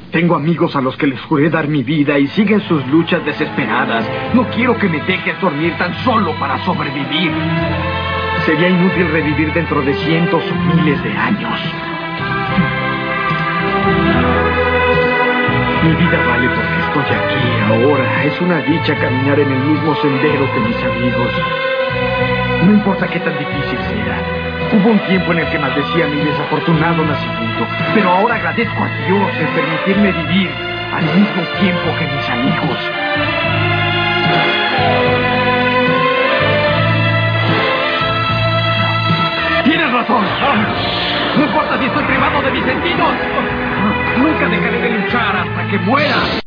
Tengo amigos a los que les juré dar mi vida y siguen sus luchas desesperadas. No quiero que me dejes dormir tan solo para sobrevivir. Sería inútil revivir dentro de cientos o miles de años. Mi vida vale porque estoy aquí, ahora. Es una dicha caminar en el mismo sendero que mis amigos. No importa qué tan difícil sea. Hubo un tiempo en el que maldecía mi desafortunado nacimiento, pero ahora agradezco a Dios en permitirme vivir al mismo tiempo que mis amigos. ¡Tienes razón! No importa si estoy privado de mis sentidos. Nunca dejaré de luchar hasta que muera.